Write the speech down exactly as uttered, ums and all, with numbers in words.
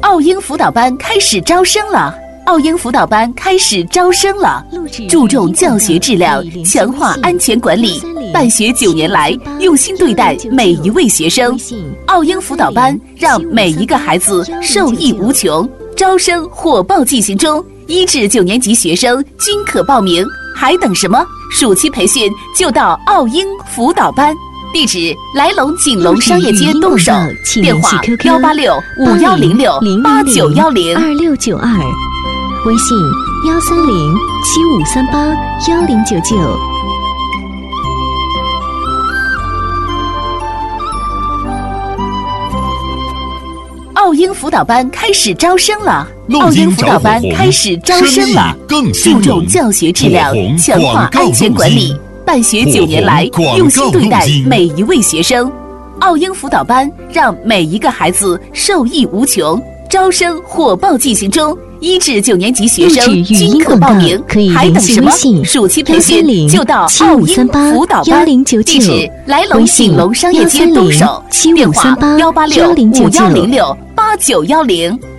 奥英辅导班开始招生了。奥英辅导班开始招生了，注重教学质量，强化安全管理。办学九年来，用心对待每一位学生。奥英辅导班让每一个孩子受益无穷。招生火爆进行中，一至九年级学生均可报名，还等什么？暑期培训就到奥英辅导班。地址：来龙锦龙商业街东首，电话：幺八六五幺零六八九幺零二六九二。微信幺三零七五三八幺零九九。 奥英辅导班开始招生了。奥英辅导班开始招生了，注重教学质量，强化安全管理。办学九年来，用心对待每一位学生。奥英辅导班让每一个孩子受益无穷。招生火爆进行中，一至九年级学生均可报名，还等什么？暑期培训就到奥英辅导班。地址：来龙锦龙商业街东首，电话：幺八六五幺零六八九幺零。